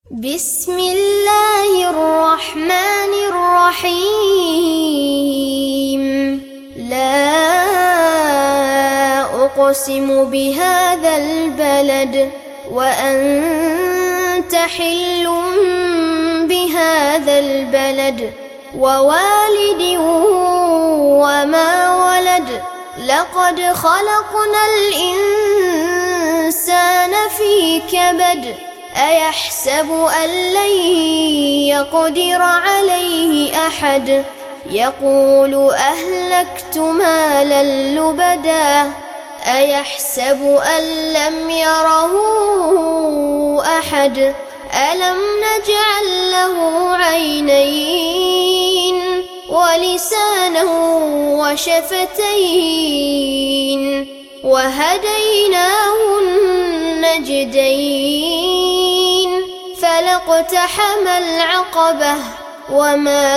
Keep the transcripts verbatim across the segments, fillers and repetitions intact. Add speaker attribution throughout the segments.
Speaker 1: بسم الله الرحمن الرحيم. لا أقسم بهذا البلد وأنت حل بهذا البلد ووالد وما ولد. لقد خلقنا الإنسان في كبد. أيحسب أن لن يقدر عليه أحد. يقول أهلكت مالا لبدا. أيحسب أن لم يره أحد. ألم نجعل له عينين ولسانا وشفتين وهديناه النجدين. فلاقتحم العقبة وما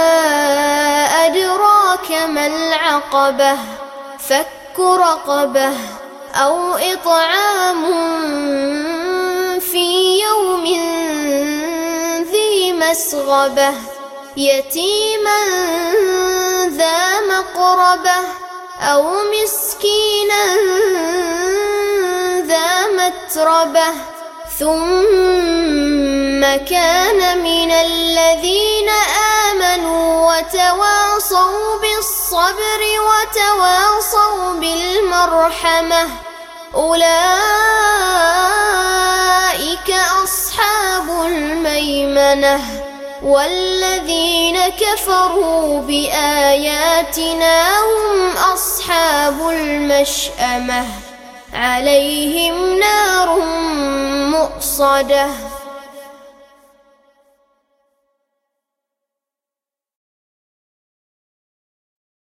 Speaker 1: أدراك ما العقبة. فك رقبة أو إطعام في يوم ذي مسغبة يتيما ذا مقربة أو مسكينا ذا متربة. ثم كان من الذين آمنوا وتواصوا بالصبر وتواصوا بالمرحمة. أولئك أصحاب الميمنة. والذين كفروا بآياتنا هم أصحاب المشأمة. عليهم نار مؤصدة.